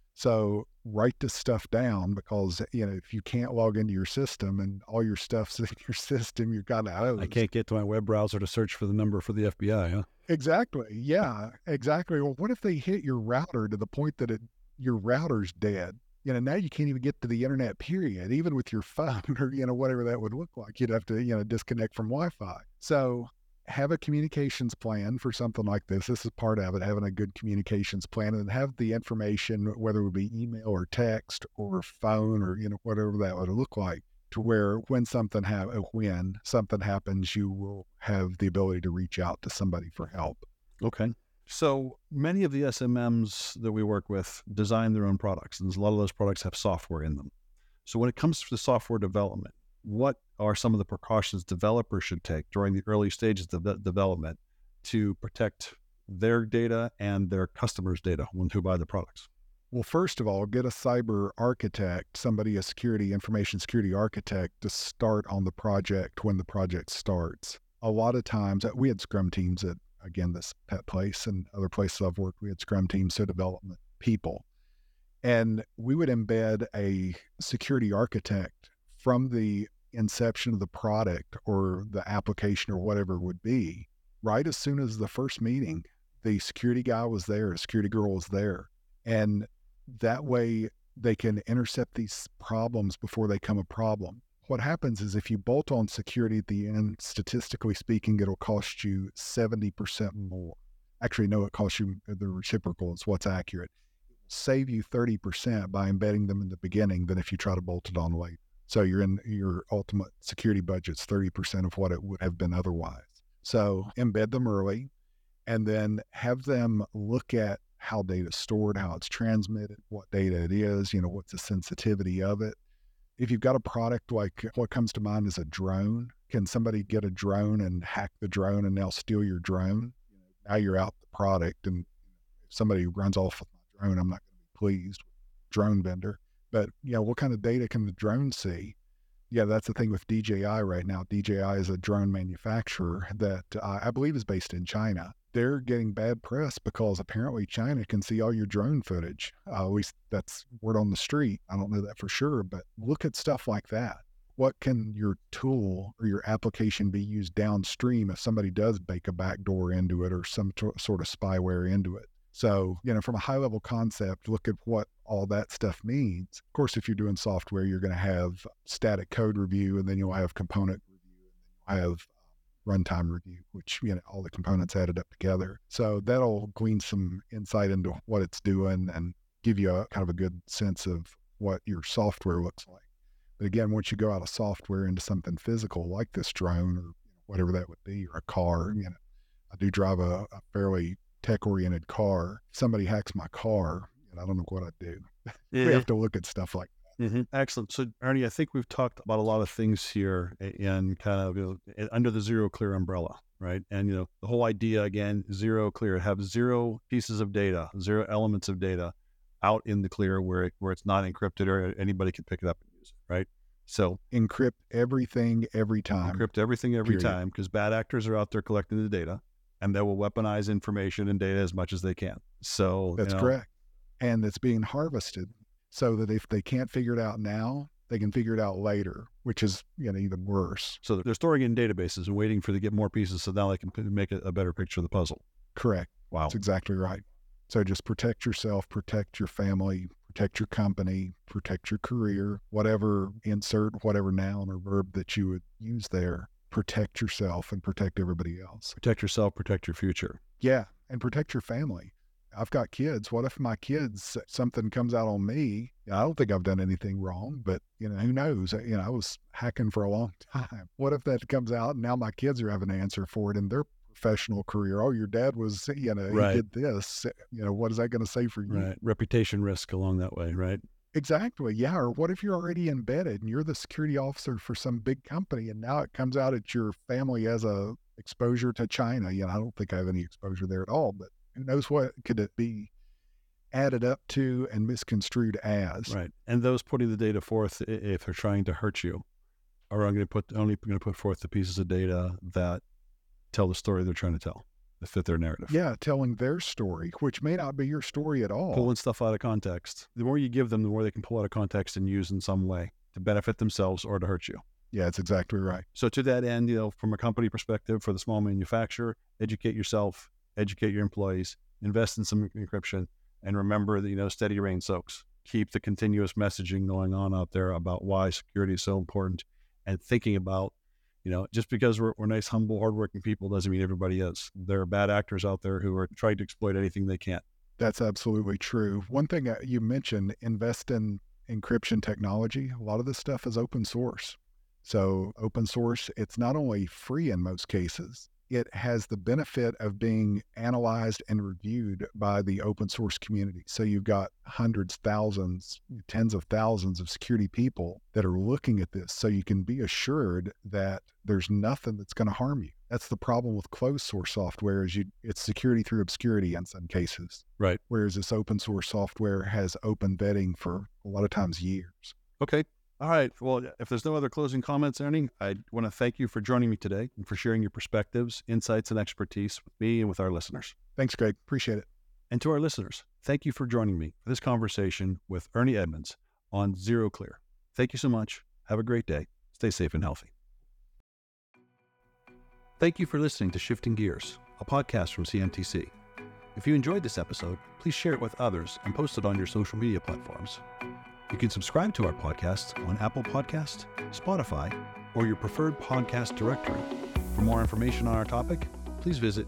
So write this stuff down because, if you can't log into your system and all your stuff's in your system, you're kind of out. I can't get to my web browser to search for the number for the FBI, huh? Exactly. Yeah, exactly. Well, what if they hit your router to the point that your router's dead? Now you can't even get to the internet, period, even with your phone or, whatever that would look like. You'd have to, disconnect from Wi-Fi. So have a communications plan for something like this. This is part of it, having a good communications plan, and have the information, whether it would be email or text or phone or, whatever that would look like, to where when something happens, you will have the ability to reach out to somebody for help. Okay. So many of the SMMs that we work with design their own products, and a lot of those products have software in them. So when it comes to software development, what are some of the precautions developers should take during the early stages of development to protect their data and their customers' data who buy the products? Well, first of all, get a cyber architect, a information security architect, to start on the project when the project starts. A lot of times, we had Scrum teams at, again, this pet place and other places I've worked, we had Scrum teams, so development people. And we would embed a security architect from the inception of the product or the application or whatever it would be. Right as soon as the first meeting, the security guy was there, a security girl was there. And that way they can intercept these problems before they become a problem. what happens is if you bolt on security at the end, statistically speaking, it'll cost you 70% more. Actually, no, it costs you the reciprocal is what's accurate. It will save you 30% by embedding them in the beginning than if you try to bolt it on later. So your ultimate security budget's 30% of what it would have been otherwise. So embed them early and then have them look at how data is stored, how it's transmitted, what data it is, what's the sensitivity of it. If you've got a product like what comes to mind is a drone, can somebody get a drone and hack the drone and now steal your drone? Now you're out the product, and if somebody runs off with my drone, I'm not going to be pleased with the drone vendor. But, what kind of data can the drone see? Yeah, that's the thing with DJI right now. DJI is a drone manufacturer that I believe is based in China. They're getting bad press because apparently China can see all your drone footage. At least that's word on the street. I don't know that for sure, but look at stuff like that. What can your tool or your application be used downstream if somebody does bake a backdoor into it or some sort of spyware into it? So, from a high level concept, look at what all that stuff means. Of course, if you're doing software, you're going to have static code review, and then you'll have component review, and then you'll have runtime review, which, all the components added up together. So that'll glean some insight into what it's doing and give you a kind of a good sense of what your software looks like. But again, once you go out of software into something physical like this drone or whatever that would be, or a car, I do drive a fairly tech-oriented car. If somebody hacks my car, I don't know what I'd do. We have to look at stuff like that. Mm-hmm. Excellent. So, Ernie, I think we've talked about a lot of things here in kind of under the Zero Clear umbrella, right? And, the whole idea, again, Zero Clear, have zero pieces of data, zero elements of data out in the clear where it's not encrypted or anybody can pick it up and use it, right? So encrypt everything every time. Encrypt everything every time, because bad actors are out there collecting the data, and they will weaponize information and data as much as they can. So that's correct. And it's being harvested so that if they can't figure it out now, they can figure it out later, which is even worse. So they're storing it in databases and waiting for to get more pieces so now they can make a better picture of the puzzle. Correct. Wow. That's exactly right. So just protect yourself, protect your family, protect your company, protect your career, whatever noun or verb that you would use there. Protect yourself and protect everybody else. Protect yourself, protect your future. Yeah, and protect your family. I've got kids. What if my kids, something comes out on me? I don't think I've done anything wrong, but who knows? I was hacking for a long time. What if that comes out and now my kids are having to answer for it in their professional career? Oh, your dad was, right. He did this. What is that going to say for you? Right. Reputation risk along that way, right? Exactly. Yeah. Or what if you're already embedded and you're the security officer for some big company and now it comes out that your family has a exposure to China? I don't think I have any exposure there at all, but who knows what could it be added up to and misconstrued as? Right. And those putting the data forth, if they're trying to hurt you, are only going to put forth the pieces of data that tell the story they're trying to tell, that fit their narrative. Yeah, telling their story, which may not be your story at all. Pulling stuff out of context. The more you give them, the more they can pull out of context and use in some way to benefit themselves or to hurt you. Yeah, that's exactly right. So to that end, from a company perspective, for the small manufacturer, educate yourself, educate your employees, invest in some encryption, and remember that, steady rain soaks. Keep the continuous messaging going on out there about why security is so important, and thinking about, just because we're nice, humble, hardworking people doesn't mean everybody is. There are bad actors out there who are trying to exploit anything they can. That's absolutely true. One thing you mentioned, invest in encryption technology. A lot of this stuff is open source. So open source, it's not only free in most cases, it has the benefit of being analyzed and reviewed by the open source community. So you've got hundreds, thousands, tens of thousands of security people that are looking at this. So you can be assured that there's nothing that's going to harm you. That's the problem with closed source software is it's security through obscurity in some cases. Right. Whereas this open source software has open vetting for a lot of times years. Okay. All right. Well, if there's no other closing comments, Ernie, I want to thank you for joining me today and for sharing your perspectives, insights, and expertise with me and with our listeners. Thanks, Greg. Appreciate it. And to our listeners, thank you for joining me for this conversation with Ernie Edmonds on Zero Clear. Thank you so much. Have a great day. Stay safe and healthy. Thank you for listening to Shifting Gears, a podcast from CMTC. If you enjoyed this episode, please share it with others and post it on your social media platforms. You can subscribe to our podcast on Apple Podcast, Spotify, or your preferred podcast directory. For more information on our topic, please visit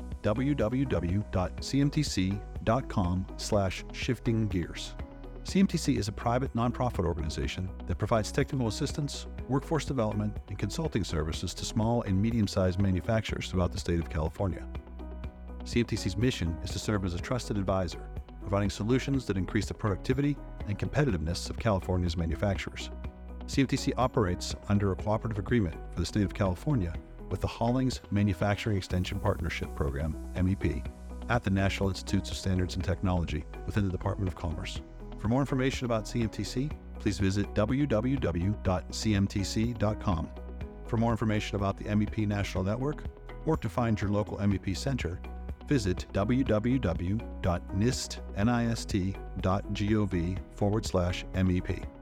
www.cmtc.com/shiftinggears. CMTC is a private nonprofit organization that provides technical assistance, workforce development, and consulting services to small and medium-sized manufacturers throughout the state of California. CMTC's mission is to serve as a trusted advisor, providing solutions that increase the productivity and competitiveness of California's manufacturers. CMTC operates under a cooperative agreement for the state of California with the Hollings Manufacturing Extension Partnership Program, MEP, at the National Institutes of Standards and Technology within the Department of Commerce. For more information about CMTC, please visit www.cmtc.com. For more information about the MEP National Network, or to find your local MEP center, visit www.nist.gov/MEP.